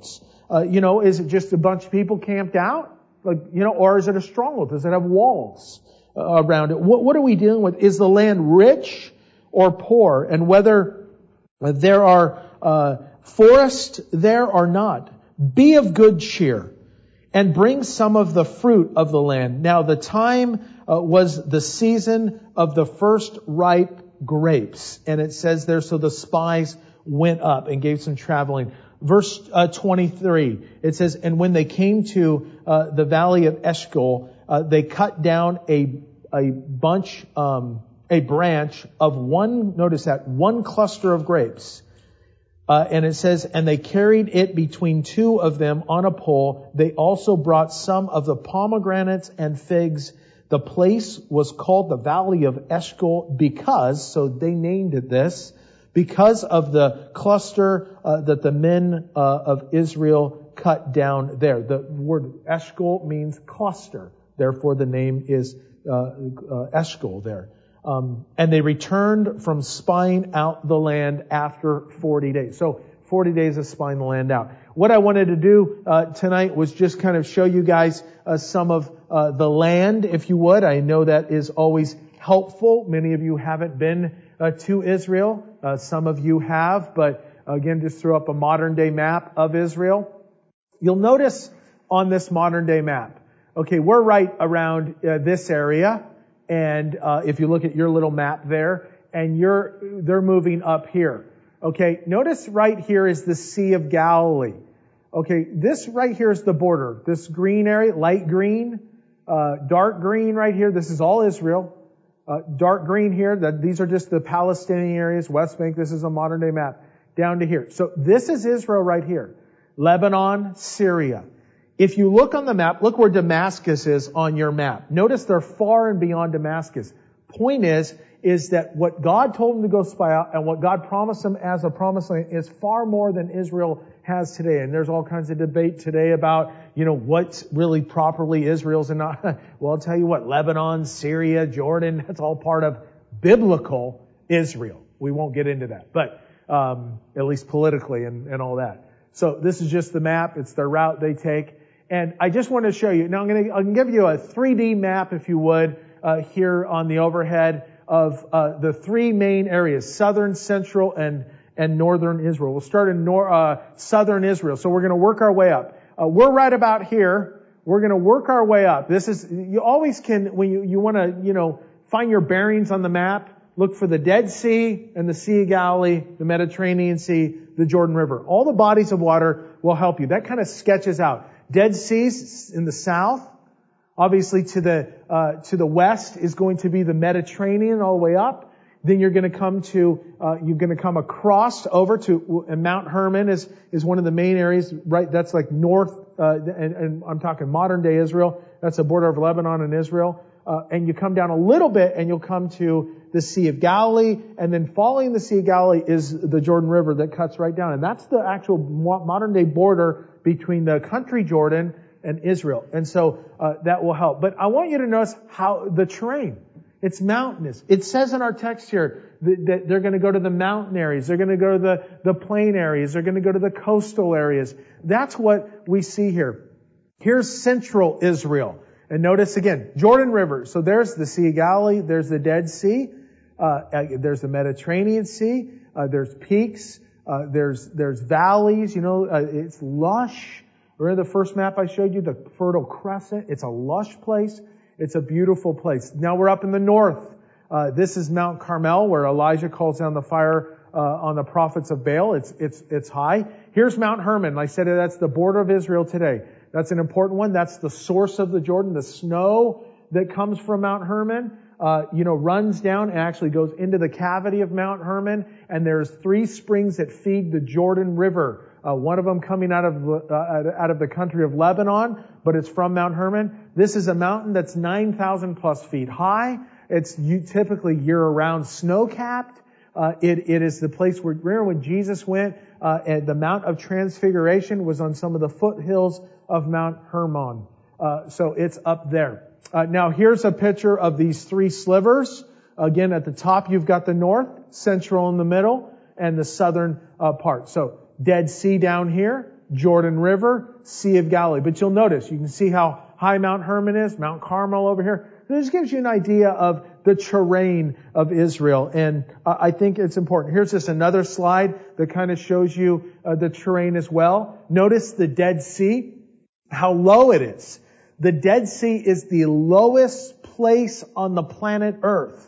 Uh, you know, is it just a bunch of people camped out? Like, you know, or is it a stronghold? Does it have walls uh, around it? What, what are we dealing with? Is the land rich or poor? And whether there are uh, forests there or not, be of good cheer and bring some of the fruit of the land. Now, the time uh, was the season of the first ripe grapes. And it says there, so the spies went up and gave some traveling. Verse uh, twenty-three, it says, and when they came to uh, the valley of Eshcol, uh, they cut down a a bunch, um, a branch of one, notice that, one cluster of grapes. Uh, and it says, and they carried it between two of them on a pole. They also brought some of the pomegranates and figs. The place was called the Valley of Eshcol because, so they named it this, because of the cluster uh, that the men uh, of Israel cut down there. The word Eshcol means cluster. Therefore, the name is uh, uh, Eshcol there. Um, and they returned from spying out the land after forty days. So forty days of spying the land out. What I wanted to do uh, tonight was just kind of show you guys uh, some of uh, the land, if you would. I know that is always helpful. Many of you haven't been uh, to Israel. Uh, some of you have, but again, just throw up a modern day map of Israel. You'll notice on this modern day map, okay, we're right around uh, this area. And uh, if you look at your little map there, and you're they're moving up here. Okay, notice right here is the Sea of Galilee. Okay, this right here is the border. This green area, light green, uh, dark green right here. This is all Israel. Uh, dark green here. That these are just the Palestinian areas. West Bank. This is a modern day map down to here. So this is Israel right here. Lebanon, Syria. If you look on the map, look where Damascus is on your map. Notice they're far and beyond Damascus. Point is, is that what God told them to go spy out and what God promised them as a promised land is far more than Israel has today. And there's all kinds of debate today about, you know, what's really properly Israel's and not. Well, I'll tell you what, Lebanon, Syria, Jordan, that's all part of biblical Israel. We won't get into that, but um, at least politically and, and all that. So this is just the map. It's the route they take. And I just want to show you. Now I'm going to, I'm going to give you a three D map, if you would, uh, here on the overhead of uh, the three main areas: southern, central, and and northern Israel. We'll start in nor, uh, southern Israel. So we're going to work our way up. Uh, we're right about here. We're going to work our way up. This is you always can when you you want to you know find your bearings on the map. Look for the Dead Sea and the Sea of Galilee, the Mediterranean Sea, the Jordan River. All the bodies of water will help you. That kind of sketches out. Dead Seas in the south. Obviously to the, uh, to the west is going to be the Mediterranean all the way up. Then you're going to come to, uh, you're going to come across over to, and Mount Hermon is, is one of the main areas, right? That's like north, uh, and, and I'm talking modern day Israel. That's the border of Lebanon and Israel. Uh, and you come down a little bit and you'll come to the Sea of Galilee, and then following the Sea of Galilee is the Jordan River that cuts right down. And that's the actual modern day border between the country Jordan and Israel. And so uh, that will help. But I want you to notice how the terrain. It's mountainous. It says in our text here that, that they're going to go to the mountain areas. They're going to go to the, the plain areas. They're going to go to the coastal areas. That's what we see here. Here's central Israel. And notice again, Jordan River. So there's the Sea of Galilee. There's the Dead Sea. Uh, there's the Mediterranean Sea. Uh, there's peaks. Uh, there's, there's valleys. You know, uh, it's lush. Remember the first map I showed you, the Fertile Crescent? It's a lush place. It's a beautiful place. Now we're up in the north. Uh, this is Mount Carmel, where Elijah calls down the fire uh, on the prophets of Baal. It's, it's, it's high. Here's Mount Hermon. Like I said, that's the border of Israel today. That's an important one. That's the source of the Jordan. The snow that comes from Mount Hermon, uh, you know, runs down and actually goes into the cavity of Mount Hermon. And there's three springs that feed the Jordan River. Uh, one of them coming out of uh, out of the country of Lebanon, but it's from Mount Hermon. This is a mountain that's nine thousand plus feet high. It's typically year-round snow-capped. Uh, it, it is the place where, remember when Jesus went, uh, and the Mount of Transfiguration was on some of the foothills of Mount Hermon. Uh, so it's up there. Uh, now here's a picture of these three slivers. Again, at the top you've got the north, central in the middle, and the southern uh, part. So Dead Sea down here, Jordan River, Sea of Galilee. But you'll notice, you can see how high Mount Hermon is, Mount Carmel over here. This gives you an idea of the terrain of Israel, and uh, I think it's important. Here's just another slide that kind of shows you uh, the terrain as well. Notice the Dead Sea, how low it is. The Dead Sea is the lowest place on the planet Earth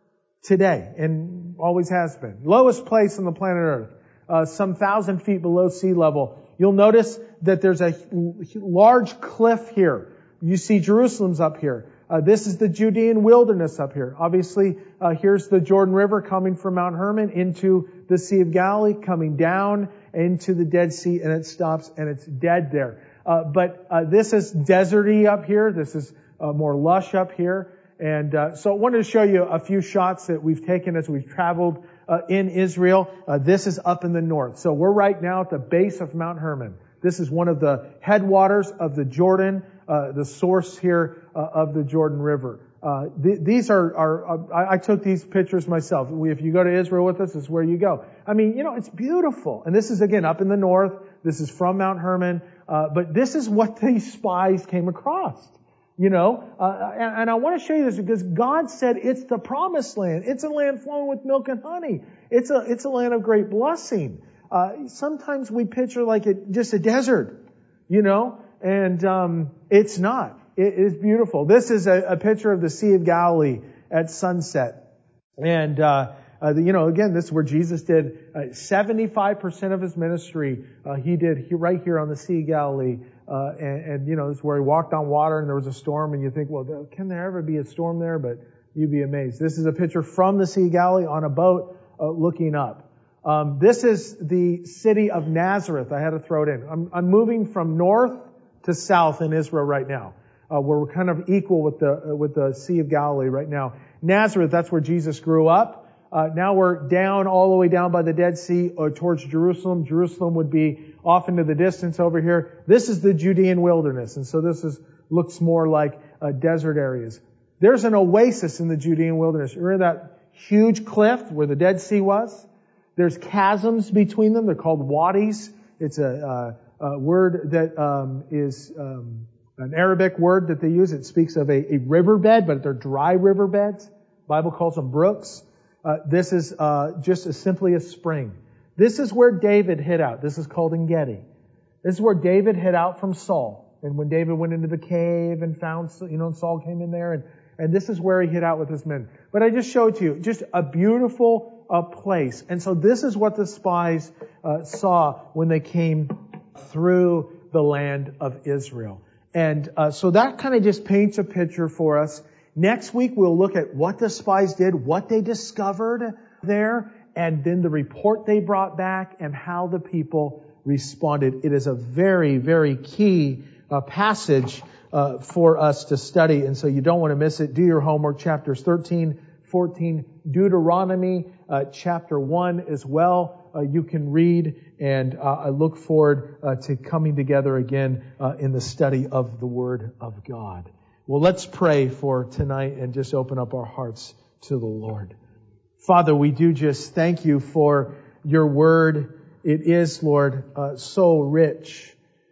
today, and always has been. Lowest place on the planet Earth, uh, some thousand feet below sea level. You'll notice that there's a large cliff here. You see Jerusalem's up here. Uh, this is the Judean wilderness up here. Obviously, uh, here's the Jordan River coming from Mount Hermon into the Sea of Galilee, coming down into the Dead Sea, and it stops and it's dead there. Uh, but uh, this is deserty up here. This is uh, more lush up here. And uh, so I wanted to show you a few shots that we've taken as we've traveled uh, in Israel. Uh, this is up in the north. So we're right now at the base of Mount Hermon. This is one of the headwaters of the Jordan, uh, the source here uh, of the Jordan River. Uh, th- these are, are uh, I, I took these pictures myself. We, if you go to Israel with us, this is where you go. I mean, you know, it's beautiful. And this is, again, up in the north. This is from Mount Hermon. Uh, but this is what these spies came across. You know, uh, and, and I want to show you this because God said it's the promised land. It's a land flowing with milk and honey. It's a, it's a land of great blessing. Uh, sometimes we picture like it, just a desert, you know, and, um, it's not. It is beautiful. This is a, a picture of the Sea of Galilee at sunset. And, uh, uh you know, again, this is where Jesus did uh, seventy-five percent of his ministry. Uh, he did he, right here on the Sea of Galilee. Uh, and, and, you know, this is where he walked on water and there was a storm and you think, well, can there ever be a storm there? But you'd be amazed. This is a picture from the Sea of Galilee on a boat uh, looking up. Um, this is the city of Nazareth. I had to throw it in. I'm, I'm moving from north to south in Israel right now. Uh, we're kind of equal with the, uh, with the Sea of Galilee right now. Nazareth, that's where Jesus grew up. Uh, now we're down, all the way down by the Dead Sea uh, towards Jerusalem. Jerusalem would be off into the distance over here. This is the Judean wilderness. And so this is, looks more like uh, desert areas. There's an oasis in the Judean wilderness. Remember that huge cliff where the Dead Sea was? There's chasms between them. They're called wadis. It's a, uh, a word that um, is um, an Arabic word that they use. It speaks of a, a riverbed, but they're dry riverbeds. The Bible calls them brooks. Uh, this is uh, just as simply a spring. This is where David hid out. This is called En-Gedi. This is where David hid out from Saul. And when David went into the cave and found, you know, and Saul came in there, and, and this is where he hid out with his men. But I just showed to you just a beautiful uh, place. And so this is what the spies uh, saw when they came through the land of Israel. And uh, so that kind of just paints a picture for us. Next week, we'll look at what the spies did, what they discovered there, and then the report they brought back and how the people responded. It is a very, very key uh, passage uh, for us to study, and so you don't want to miss it. Do your homework, chapters thirteen, fourteen, Deuteronomy, uh, chapter one as well. Uh, you can read, and uh, I look forward uh, to coming together again uh, in the study of the Word of God. Well, let's pray for tonight and just open up our hearts to the Lord. Father, we do just thank you for your word. It is, Lord, uh, so rich,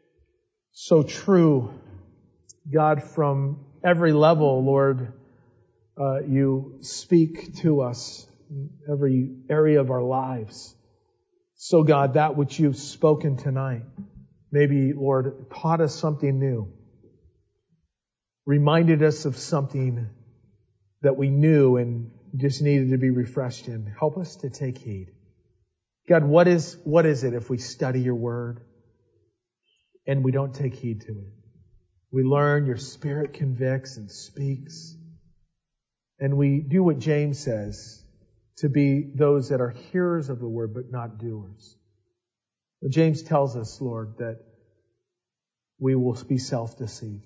so true. God, from every level, Lord, uh, you speak to us in every area of our lives. So, God, that which you've spoken tonight, maybe, Lord, taught us something new. Reminded us of something that we knew and just needed to be refreshed in. Help us to take heed. God, what is, what is it if we study your word and we don't take heed to it? We learn, your Spirit convicts and speaks, and we do what James says, to be those that are hearers of the word but not doers. James tells us, Lord, that we will be self-deceived.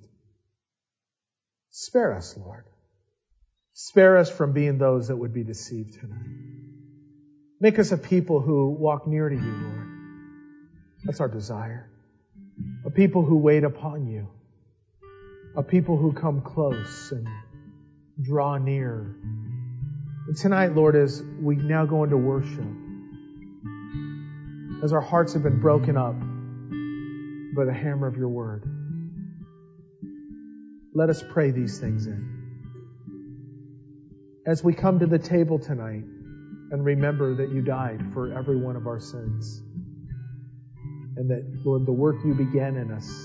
Spare us, Lord. Spare us from being those that would be deceived tonight. Make us a people who walk near to you, Lord. That's our desire. A people who wait upon you. A people who come close and draw near. And tonight, Lord, as we now go into worship, as our hearts have been broken up, by the hammer of your word. Let us pray these things in. As we come to the table tonight and remember that you died for every one of our sins, and that, Lord, the work you began in us,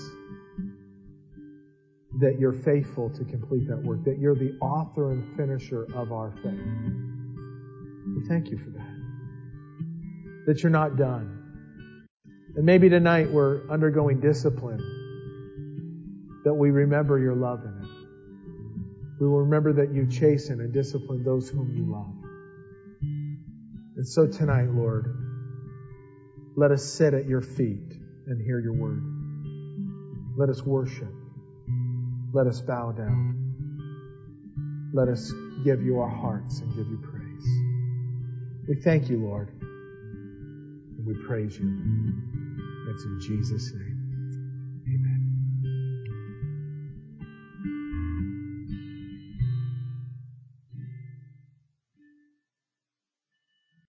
that you're faithful to complete that work, that you're the author and finisher of our faith. We thank you for that. That you're not done. And maybe tonight we're undergoing discipline, that we remember your love in it. We will remember that you chasten and discipline those whom you love. And so tonight, Lord, let us sit at your feet and hear your word. Let us worship. Let us bow down. Let us give you our hearts and give you praise. We thank you, Lord, and we praise you. It's in Jesus' name.